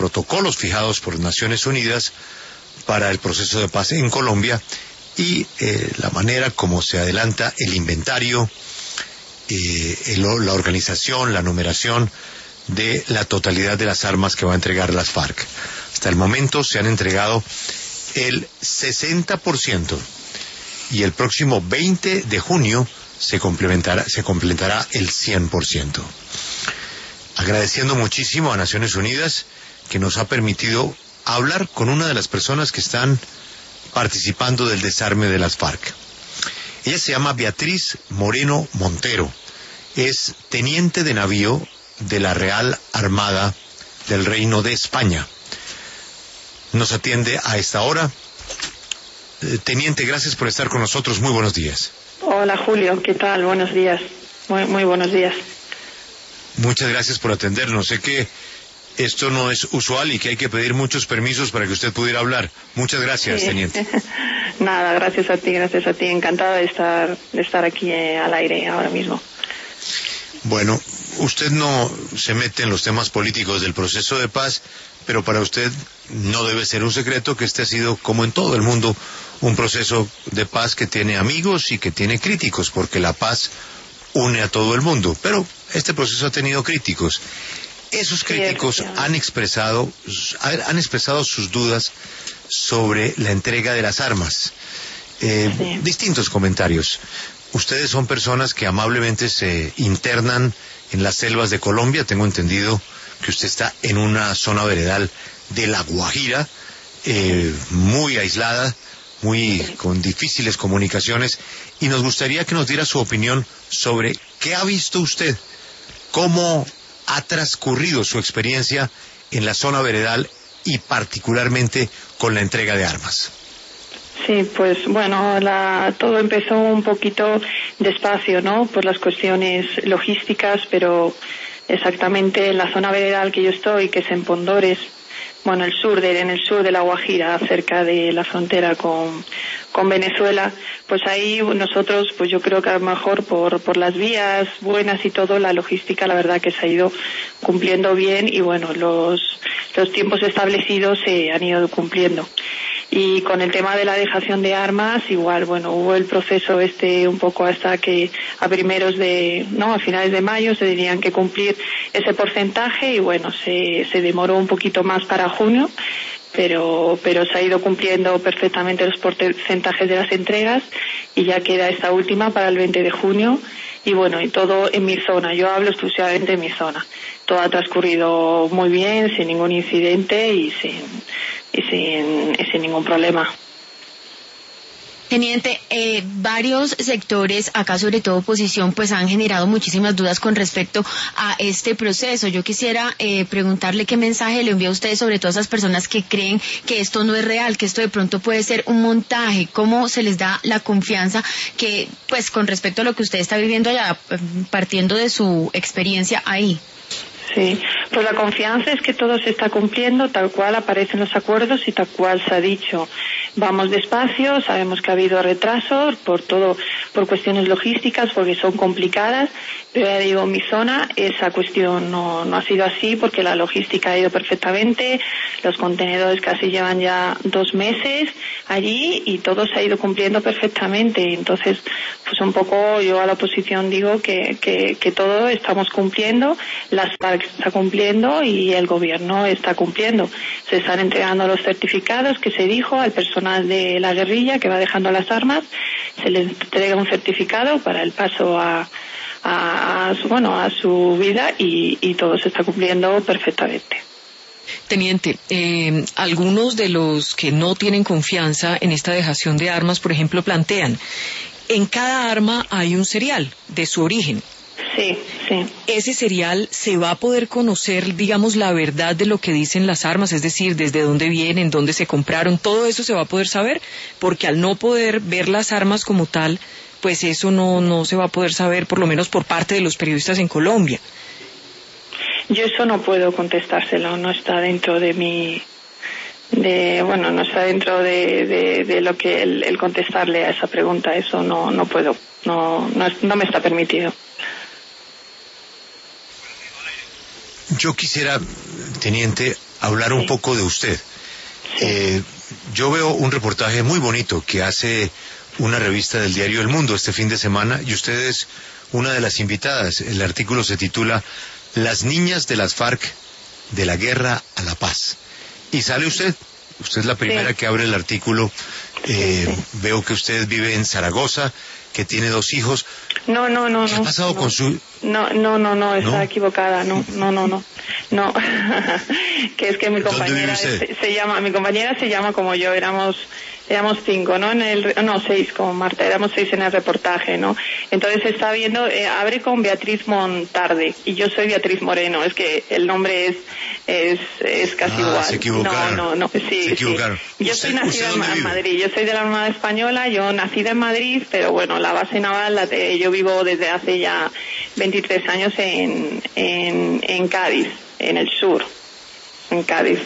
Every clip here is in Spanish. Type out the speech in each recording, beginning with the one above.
protocolos fijados por Naciones Unidas para el proceso de paz en Colombia y la manera como se adelanta el inventario, la organización, la numeración de la totalidad de las armas que va a entregar las FARC. Hasta el momento se han entregado el 60% y el próximo 20 de junio se complementará el 100%. Agradeciendo muchísimo a Naciones Unidas que nos ha permitido hablar con una de las personas que están participando del desarme de las FARC. Ella se llama Beatriz Moreno Montero, es teniente de navío de la Real Armada del Reino de España. Nos atiende a esta hora. Teniente, gracias por estar con nosotros. Muy buenos días. Hola Julio, ¿qué tal? Buenos días. Muy buenos días. Muchas gracias por atendernos. Sé que esto no es usual y que hay que pedir muchos permisos para que usted pudiera hablar. Muchas gracias, sí. Teniente. Nada, gracias a ti. Encantada de estar aquí al aire ahora mismo. Bueno, usted no se mete en los temas políticos del proceso de paz, pero para usted no debe ser un secreto que este ha sido, como en todo el mundo, un proceso de paz que tiene amigos y que tiene críticos, porque la paz une a todo el mundo. Pero este proceso ha tenido críticos. Esos críticos han expresado sus dudas sobre la entrega de las armas. Distintos comentarios. Ustedes son personas que amablemente se internan en las selvas de Colombia. Tengo entendido que usted está en una zona veredal de La Guajira, muy aislada, con difíciles comunicaciones, y nos gustaría que nos diera su opinión sobre qué ha visto usted, cómo ha transcurrido su experiencia en la zona veredal y particularmente con la entrega de armas. Sí, pues bueno, todo empezó un poquito despacio, ¿no? Por las cuestiones logísticas, pero exactamente en la zona veredal que yo estoy, que es en Pondores, bueno, en el sur de La Guajira, cerca de la frontera con Venezuela, pues ahí nosotros, pues yo creo que a lo mejor por las vías buenas y todo, la logística la verdad que se ha ido cumpliendo bien y bueno, los tiempos establecidos se han ido cumpliendo. Y con el tema de la dejación de armas, igual, bueno, hubo el proceso un poco hasta que a finales de mayo se tenían que cumplir ese porcentaje y bueno, se demoró un poquito más para junio, pero se ha ido cumpliendo perfectamente los porcentajes de las entregas y ya queda esta última para el 20 de junio y bueno, y todo en mi zona, yo hablo exclusivamente de mi zona. Todo ha transcurrido muy bien, sin ningún incidente y sin ningún problema. Teniente, varios sectores, acá sobre todo oposición, pues han generado muchísimas dudas con respecto a este proceso. Yo quisiera preguntarle qué mensaje le envía a usted sobre todas esas personas que creen que esto no es real, que esto de pronto puede ser un montaje. ¿Cómo se les da la confianza que, pues con respecto a lo que usted está viviendo allá, partiendo de su experiencia ahí? Sí, pues la confianza es que todo se está cumpliendo tal cual aparecen los acuerdos y tal cual se ha dicho. Vamos despacio, sabemos que ha habido retrasos por cuestiones logísticas, porque son complicadas, pero ya digo, en mi zona esa cuestión no ha sido así porque la logística ha ido perfectamente, los contenedores casi llevan ya 2 meses allí y todo se ha ido cumpliendo perfectamente. Entonces, pues un poco yo a la oposición digo que todo estamos cumpliendo, las FARC está cumpliendo y el gobierno está cumpliendo. Se están entregando los certificados que se dijo al personal de la guerrilla que va dejando las armas, se les entrega un certificado para el paso a su vida y todo se está cumpliendo perfectamente. Teniente, algunos de los que no tienen confianza en esta dejación de armas, por ejemplo, plantean, en cada arma hay un serial de su origen. Sí. ¿Ese serial se va a poder conocer, digamos, la verdad de lo que dicen las armas? Es decir, desde dónde vienen, dónde se compraron, todo eso se va a poder saber, porque al no poder ver las armas como tal, pues eso no se va a poder saber, por lo menos por parte de los periodistas en Colombia. Yo eso no puedo contestárselo, no está dentro de no está dentro de lo que el contestarle a esa pregunta, eso no puedo, no me está permitido. Yo quisiera, teniente, hablar un poco de usted. Yo veo un reportaje muy bonito que hace una revista del diario El Mundo este fin de semana, y usted es una de las invitadas. El artículo se titula Las niñas de las FARC, de la guerra a la paz. Y sale usted es la primera que abre el artículo. Veo que usted vive en Zaragoza, que tiene 2 hijos. No. ¿Qué ha pasado con su...? No, está equivocada, no. Que es que mi compañera mi compañera se llama como yo, éramos 5, ¿no? 6 con Marta, éramos 6 en el reportaje, ¿no? Entonces está viendo, abre con Beatriz Montarde, y yo soy Beatriz Moreno, es que el nombre es casi igual. Se equivocaron. No, sí. Se equivocaron. Yo soy nacida en Madrid, yo soy de la Armada Española, yo nacida en Madrid, pero bueno, la base naval, yo vivo desde hace ya 23 años en Cádiz, en el sur, en Cádiz.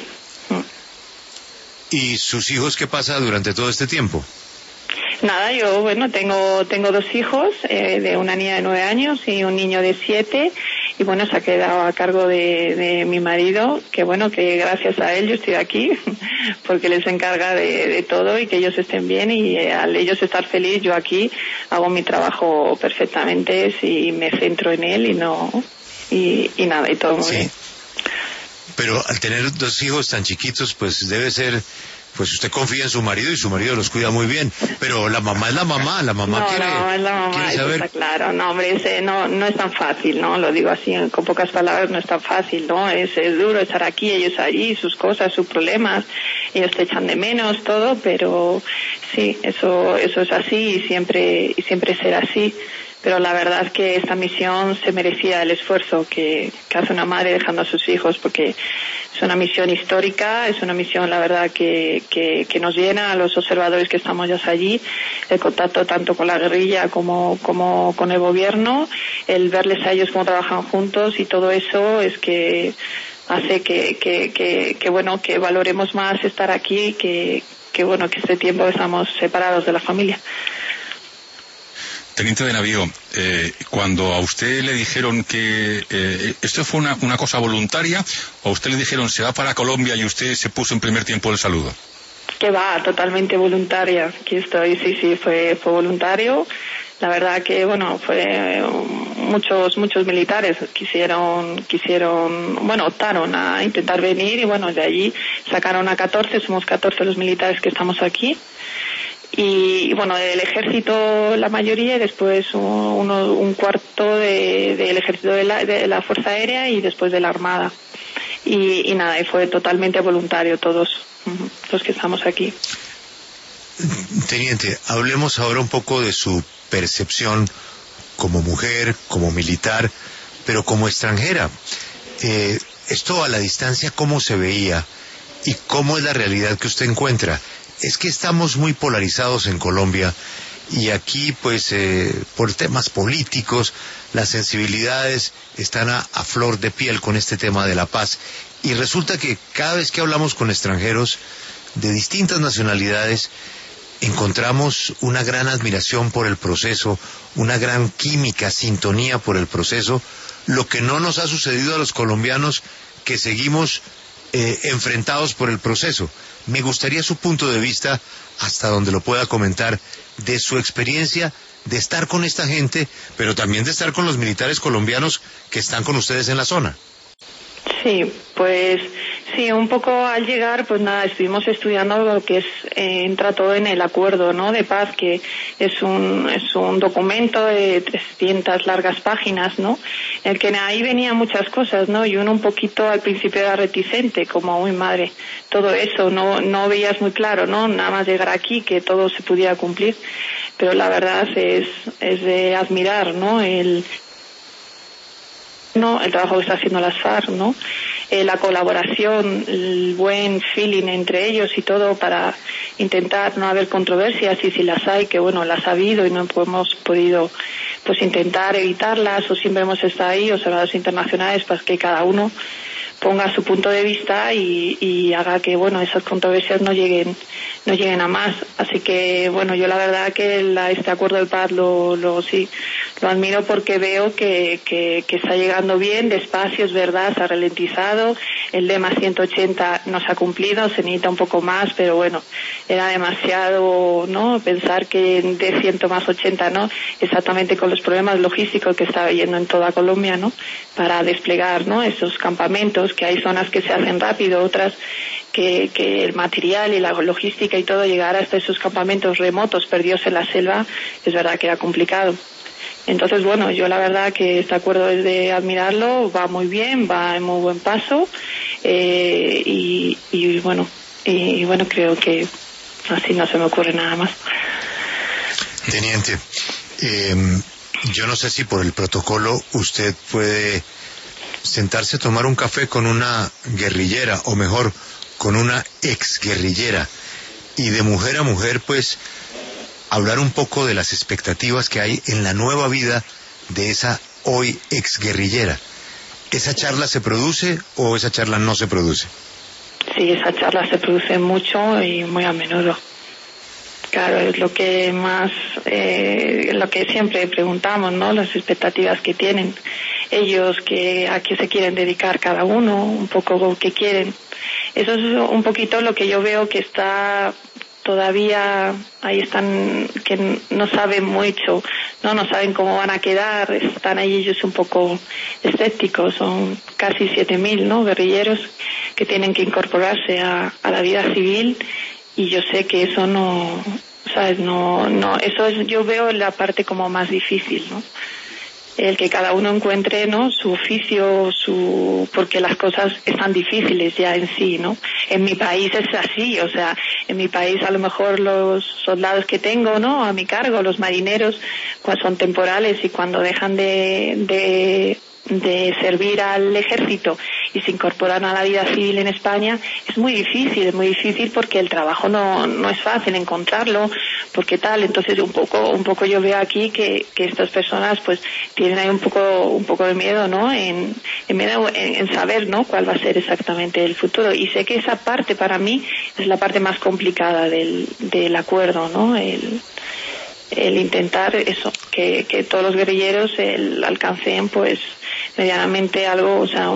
¿Y sus hijos qué pasa durante todo este tiempo? Nada, yo tengo 2 hijos, de una niña de 9 años y un niño de 7, y bueno, se ha quedado a cargo de mi marido, que gracias a él yo estoy aquí, porque él se encarga de todo y que ellos estén bien, y al ellos estar feliz, yo aquí hago mi trabajo perfectamente, y me centro en él y nada, y todo muy bien. Pero al tener 2 hijos tan chiquitos, pues debe ser, pues usted confía en su marido y su marido los cuida muy bien, pero la mamá es la mamá, quiere, es la mamá, eso está claro. No, hombre, no es tan fácil, ¿no? Lo digo así, con pocas palabras, no es tan fácil, ¿no? Es duro estar aquí, ellos allí, sus cosas, sus problemas, ellos te echan de menos, todo, pero sí, eso es así y siempre será así. Pero la verdad es que esta misión se merecía el esfuerzo que hace una madre dejando a sus hijos, porque es una misión histórica, es una misión, la verdad, que nos llena a los observadores que estamos ya allí, el contacto tanto con la guerrilla como con el gobierno, el verles a ellos cómo trabajan juntos, y todo eso es que hace que valoremos más estar aquí, que este tiempo estamos separados de la familia. Teniente de navío, cuando a usted le dijeron que esto fue una cosa voluntaria, o a usted le dijeron se va para Colombia y usted se puso en primer tiempo el saludo? Que va, totalmente voluntaria. Aquí estoy, sí, fue voluntario. La verdad que, fue muchos militares optaron a intentar venir, y de allí sacaron a 14, somos 14 los militares que estamos aquí. Y del ejército la mayoría, y después un cuarto del ejército de la Fuerza Aérea, y después de la Armada. Y nada, y fue totalmente voluntario todos los que estamos aquí. Teniente, hablemos ahora un poco de su percepción como mujer, como militar, pero como extranjera. Esto a la distancia, ¿cómo se veía? ¿Y cómo es la realidad que usted encuentra? Es que estamos muy polarizados en Colombia, y aquí pues por temas políticos las sensibilidades están a flor de piel con este tema de la paz, y resulta que cada vez que hablamos con extranjeros de distintas nacionalidades encontramos una gran admiración por el proceso, una gran química, sintonía por el proceso, lo que no nos ha sucedido a los colombianos, que seguimos enfrentados por el proceso. Me gustaría su punto de vista, hasta donde lo pueda comentar, de su experiencia de estar con esta gente, pero también de estar con los militares colombianos que están con ustedes en la zona. Sí, pues sí, un poco al llegar, pues nada, estuvimos estudiando lo que entra todo en el acuerdo, ¿no?, de paz, que es un documento de 300 largas páginas, ¿no?, en el que ahí venían muchas cosas, ¿no?, y uno un poquito al principio era reticente, como, uy, madre, todo eso, no veías muy claro, ¿no?, nada más llegar aquí, que todo se pudiera cumplir, pero la verdad es de admirar, ¿no?, el trabajo que está haciendo las FARC, ¿no?, la colaboración, el buen feeling entre ellos y todo, para intentar no haber controversias, y si las hay, que las ha habido y no hemos podido pues intentar evitarlas, o siempre hemos estado ahí, observadores internacionales, para que cada uno ponga su punto de vista y haga que, bueno, esas controversias no lleguen a más. Así que, bueno, yo la verdad que este acuerdo de paz lo admiro, porque veo que está llegando bien, despacio, es verdad, se ha ralentizado. El lema 180 no se ha cumplido, se necesita un poco más, pero bueno, era demasiado, ¿no?, pensar que de 100 más 80, ¿no?, exactamente con los problemas logísticos que está habiendo en toda Colombia, ¿no?, para desplegar, ¿no?, esos campamentos, que hay zonas que se hacen rápido, otras que el material y la logística y todo, llegar hasta esos campamentos remotos perdidos en la selva, es verdad que era complicado. Entonces, bueno, yo la verdad que este acuerdo es de admirarlo, va muy bien, va en muy buen paso, y bueno, creo que así no se me ocurre nada más. Teniente, yo no sé si por el protocolo usted puede sentarse a tomar un café con una guerrillera, o mejor, con una exguerrillera, y de mujer a mujer, pues, hablar un poco de las expectativas que hay en la nueva vida de esa hoy exguerrillera. ¿Esa charla se produce o esa charla no se produce? Sí, esa charla se produce mucho y muy a menudo. Claro, es lo que más, lo que siempre preguntamos, ¿no?, las expectativas que tienen ellos, a qué se quieren dedicar cada uno, un poco qué quieren. Eso es un poquito lo que yo veo que está todavía, ahí están, que no saben mucho, no saben cómo van a quedar, están ahí ellos un poco escépticos. Son casi 7.000, ¿no?, guerrilleros que tienen que incorporarse a la vida civil, y yo sé que eso no, ¿sabes? No, eso es, yo veo la parte como más difícil, ¿no? El que cada uno encuentre, ¿no?, su oficio, porque las cosas están difíciles ya en sí, ¿no? En mi país es así, o sea, en mi país a lo mejor los soldados que tengo, ¿no?, a mi cargo, los marineros, pues son temporales, y cuando dejan de servir al ejército y se incorporan a la vida civil en España, es muy difícil porque el trabajo no es fácil encontrarlo, porque tal. Entonces un poco yo veo aquí que estas personas pues tienen ahí un poco de miedo, ¿no?, en saber, ¿no?, cuál va a ser exactamente el futuro. Y sé que esa parte para mí es la parte más complicada del acuerdo, ¿no?, el intentar eso, que todos los guerrilleros alcancen pues medianamente algo, o sea,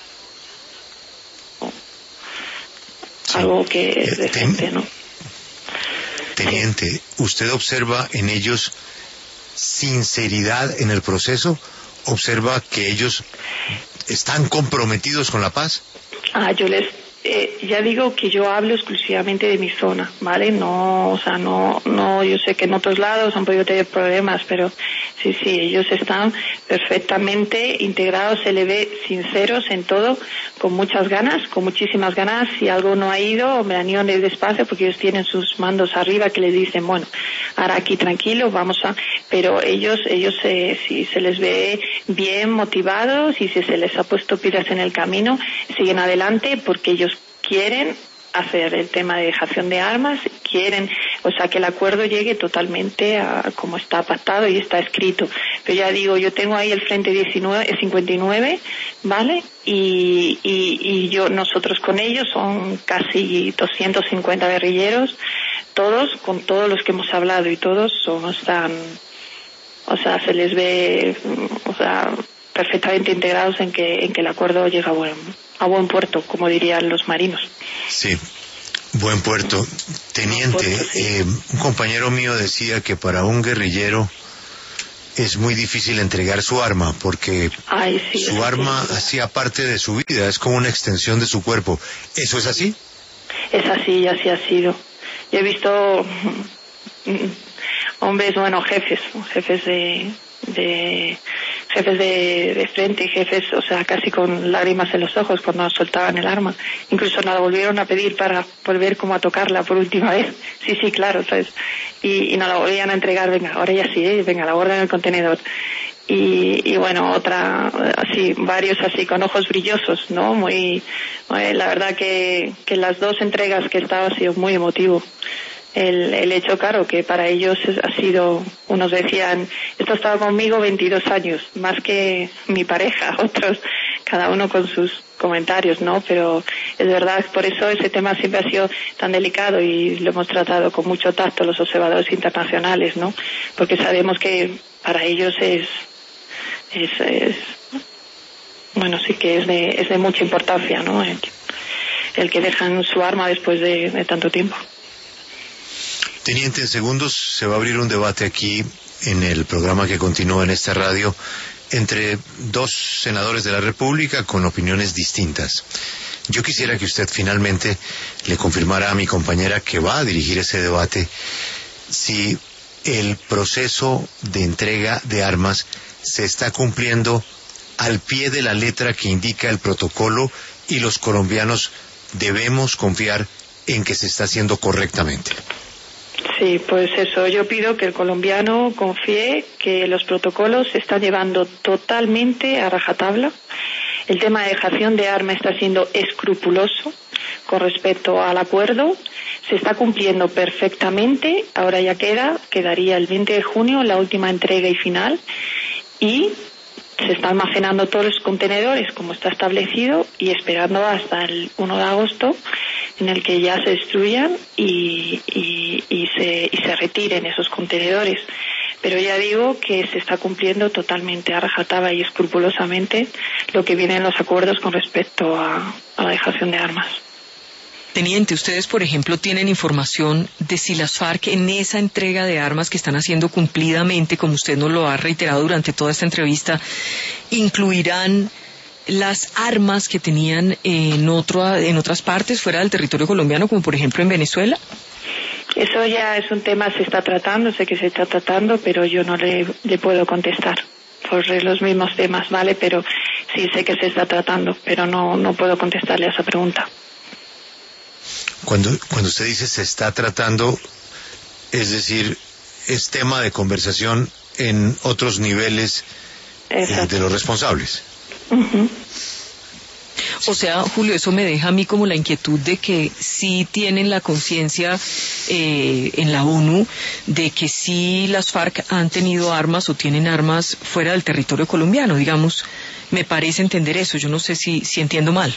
algo que es decente, ¿no? Teniente, ¿usted observa en ellos sinceridad en el proceso? ¿Observa que ellos están comprometidos con la paz? Yo ya digo que yo hablo exclusivamente de mi zona, ¿vale? No, o sea, no, yo sé que en otros lados han podido tener problemas, pero sí, ellos están perfectamente integrados, se le ve sinceros en todo, con muchas ganas, con muchísimas ganas. Si algo no ha ido, me han ido despacio, porque ellos tienen sus mandos arriba que les dicen, bueno, ahora aquí tranquilo, pero ellos si se les ve bien motivados, y si se les ha puesto pilas en el camino, siguen adelante, porque ellos quieren hacer el tema de dejación de armas, quieren, o sea, que el acuerdo llegue totalmente a como está pactado y está escrito. Pero ya digo, yo tengo ahí el Frente 59, ¿vale? Y nosotros con ellos son casi 250 guerrilleros, todos, con todos los que hemos hablado, y todos están, o sea, se les ve, o sea, perfectamente integrados en que el acuerdo llega a buen puerto, como dirían los marinos. Sí, buen puerto. Teniente, Buen puerto, sí. Un compañero mío decía que para un guerrillero es muy difícil entregar su arma, porque su arma hacía parte de su vida, es como una extensión de su cuerpo. ¿Eso es así? Es así, y así ha sido. Yo he visto hombres, bueno, jefes de frente, jefes, o sea, casi con lágrimas en los ojos cuando soltaban el arma. Incluso nos la volvieron a pedir para volver como a tocarla por última vez. Sí, claro, ¿sabes? Y nos la volvían a entregar, venga, ahora ya sí, venga, la guarda en el contenedor. Y bueno, otra, así, varios así, con ojos brillosos, ¿no? La verdad que las dos entregas que he estado ha sido muy emotivo. El hecho, claro, que para ellos ha sido, unos decían, esto ha estado conmigo 22 años, más que mi pareja, otros cada uno con sus comentarios, ¿no? Pero es verdad, por eso ese tema siempre ha sido tan delicado y lo hemos tratado con mucho tacto los observadores internacionales, ¿no? Porque sabemos que para ellos bueno, sí que es de mucha importancia, ¿no? El que dejan su arma después de tanto tiempo. Teniente, en segundos se va a abrir un debate aquí en el programa que continúa en esta radio entre dos senadores de la República con opiniones distintas. Yo quisiera que usted finalmente le confirmara a mi compañera que va a dirigir ese debate si el proceso de entrega de armas se está cumpliendo al pie de la letra que indica el protocolo y los colombianos debemos confiar en que se está haciendo correctamente. Sí, pues eso, yo pido que el colombiano confíe que los protocolos se están llevando totalmente a rajatabla. El tema de dejación de armas está siendo escrupuloso con respecto al acuerdo. Se está cumpliendo perfectamente. Ahora ya quedaría el 20 de junio la última entrega y final. Y se están almacenando todos los contenedores como está establecido y esperando hasta el 1 de agosto en el que ya se destruyan y se retiren esos contenedores. Pero ya digo que se está cumpliendo totalmente a rajatabla y escrupulosamente lo que viene en los acuerdos con respecto a la dejación de armas. Teniente, ustedes, por ejemplo, tienen información de si las FARC en esa entrega de armas que están haciendo cumplidamente, como usted nos lo ha reiterado durante toda esta entrevista, incluirán las armas que tenían en otras partes fuera del territorio colombiano, como por ejemplo en Venezuela? Eso ya es un tema, se está tratando, sé que se está tratando, pero yo no le puedo contestar por los mismos temas, ¿vale? Pero sí sé que se está tratando, pero no puedo contestarle a esa pregunta. Cuando usted dice se está tratando, es decir, es tema de conversación en otros niveles de los responsables. Uh-huh. O sea, Julio, eso me deja a mí como la inquietud de que sí tienen la conciencia en la ONU de que sí las FARC han tenido armas o tienen armas fuera del territorio colombiano, digamos. Me parece entender eso, yo no sé si entiendo mal.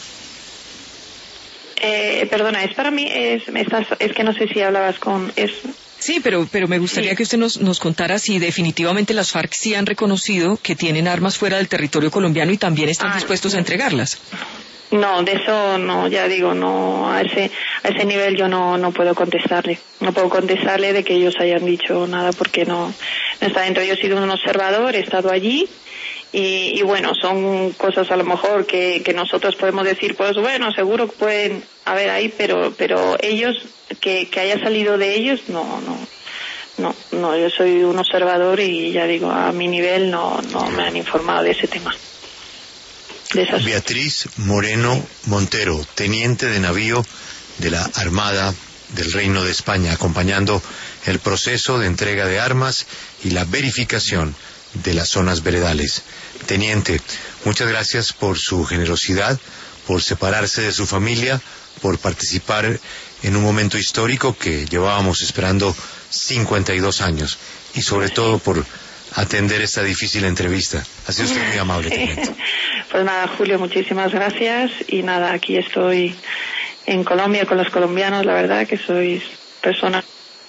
Perdona, es para mí, es que no sé si hablabas con... Sí, pero me gustaría que usted nos contara si definitivamente las FARC sí han reconocido que tienen armas fuera del territorio colombiano y también están dispuestos a entregarlas. No, de eso no, ya digo, no, a ese nivel yo no puedo contestarle. No puedo contestarle de que ellos hayan dicho nada porque no está dentro. Yo he sido un observador, he estado allí. Y bueno, son cosas a lo mejor que nosotros podemos decir, pues bueno, seguro que pueden haber ahí, pero ellos, que haya salido de ellos, no, yo soy un observador y ya digo, a mi nivel no me han informado de ese tema. Beatriz Moreno Montero, teniente de navío de la Armada del Reino de España, acompañando el proceso de entrega de armas y la verificación de las zonas veredales. Teniente, muchas gracias por su generosidad, por separarse de su familia, por participar en un momento histórico que llevábamos esperando 52 años y sobre todo por atender esta difícil entrevista. Ha sido usted muy amable, teniente. Pues nada, Julio, muchísimas gracias y nada, aquí estoy en Colombia con los colombianos, la verdad que sois personas.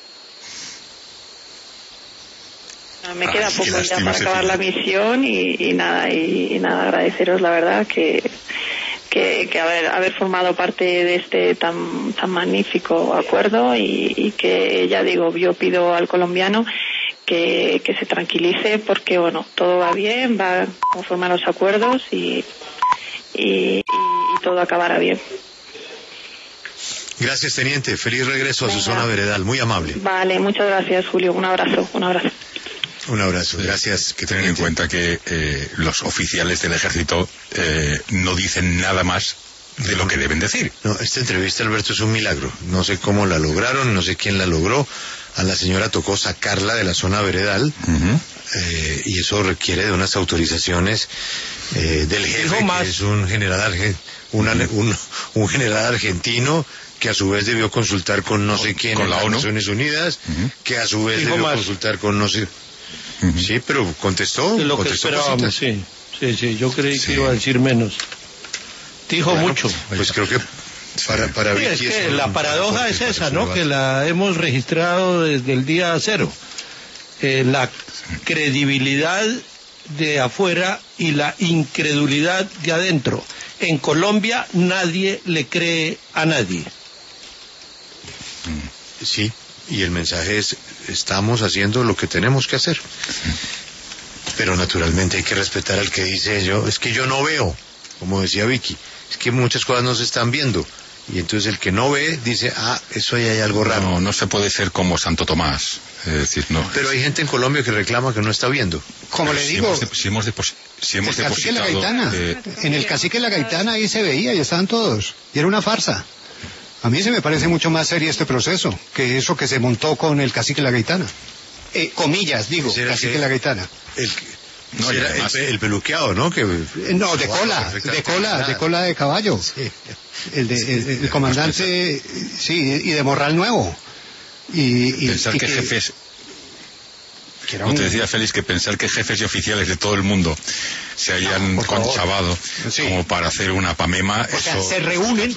Me queda poco ya para acabar la misión y nada, agradeceros la verdad que haber formado parte de este tan magnífico acuerdo y que ya digo, yo pido al colombiano que se tranquilice porque bueno, todo va bien, va conforme a los acuerdos y todo acabará bien. Gracias, teniente. Feliz regreso a su zona veredal. Muy amable. Vale, muchas gracias, Julio. Un abrazo. Un abrazo, gracias. Que tener en cuenta que los oficiales del ejército no dicen nada más de lo que deben decir. No, esta entrevista, Alberto, es un milagro. No sé cómo la lograron, no sé quién la logró. A la señora tocó sacarla de la zona veredal, y eso requiere de unas autorizaciones del jefe, que es un general un general argentino que a su vez debió consultar con no sé quién en las Naciones Unidas, que a su vez debió consultar con no sé... Sí, pero contestó. Lo que esperábamos, sí. Sí, yo creí que iba a decir menos. Dijo mucho. Pues creo que para sí, Vicky es que la paradoja es esa, ¿no? Que la hemos registrado desde el día cero. La credibilidad de afuera y la incredulidad de adentro. En Colombia nadie le cree a nadie. Sí, y el mensaje es, estamos haciendo lo que tenemos que hacer. Pero naturalmente hay que respetar al que dice es que yo no veo, como decía Vicky, es que muchas cosas no se están viendo. Y entonces el que no ve dice, eso ahí hay algo raro. No se puede ser como Santo Tomás. Es decir, no. Pero hay gente en Colombia que reclama que no está viendo. Como le digo, si hemos depositado... La Gaitana, en el Cacique La Gaitana ahí se veía y estaban todos. Y era una farsa. A mí se me parece mucho más serio este proceso que eso que se montó con el Cacique La Gaitana. Comillas, digo, Cacique La Gaitana. El peluqueado, ¿no? No, de cola de caballo. Sí. El comandante, sí, y de morral nuevo. Pensar que jefes... Te decía Félix que pensar que jefes y oficiales de todo el mundo se hayan conchavado como para hacer una pamema. O sea, se reúnen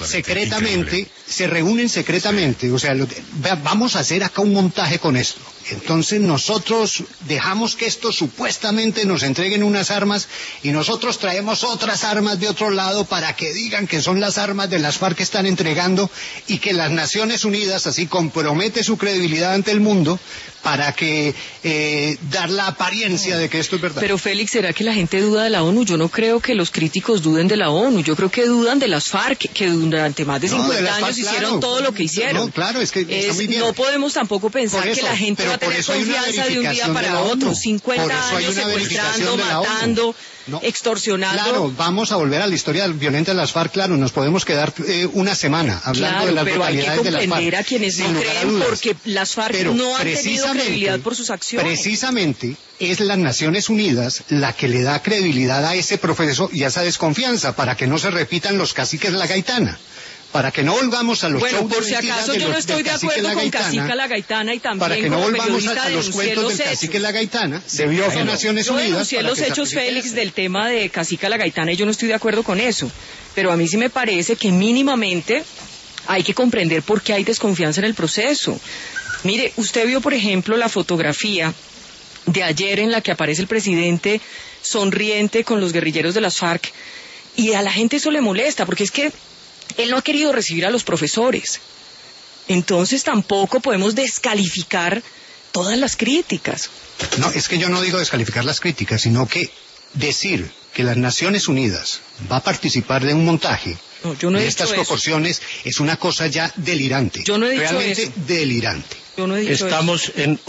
secretamente, o sea, vamos a hacer acá un montaje con esto. Entonces nosotros dejamos que esto supuestamente nos entreguen unas armas y nosotros traemos otras armas de otro lado para que digan que son las armas de las FARC que están entregando y que las Naciones Unidas así compromete su credibilidad ante el mundo para que dar la apariencia de que esto es verdad. Pero Félix, ¿será que la gente duda de la ONU? Yo no creo que los críticos duden de la ONU, yo creo que dudan de las FARC, que durante más de 50 años hicieron todo lo que hicieron. No, claro, es que está muy bien. No podemos tampoco pensar que la gente va a tener confianza de un día para otro. 50 años secuestrando, matando, extorsionando. Claro, vamos a volver a la historia violenta de las FARC, claro, nos podemos quedar una semana hablando de las brutalidades de las FARC. Pero hay que comprender a quienes no creen porque las FARC no han tenido credibilidad por sus acciones. Precisamente es las Naciones Unidas la que le da credibilidad a ese proceso y a esa desconfianza para que no se repitan los caciques La Gaitana. Para que no volvamos a los shows por si acaso yo no estoy de acuerdo con Cacique La Gaitana y también para que no volvamos a los cuentos del Cacique La Gaitana de Naciones Unidas. Yo denuncié los hechos, Félix, del tema de Cacique La Gaitana y yo no estoy de acuerdo con eso. Pero a mí sí me parece que mínimamente hay que comprender por qué hay desconfianza en el proceso. Mire, usted vio, por ejemplo, la fotografía de ayer en la que aparece el presidente sonriente con los guerrilleros de las FARC y a la gente eso le molesta porque es que él no ha querido recibir a los profesores. Entonces tampoco podemos descalificar todas las críticas. No, es que yo no digo descalificar las críticas, sino que decir que las Naciones Unidas va a participar de un montaje de estas proporciones es una cosa ya delirante. Yo no he dicho realmente eso. Delirante. Yo no he dicho Estamos eso. en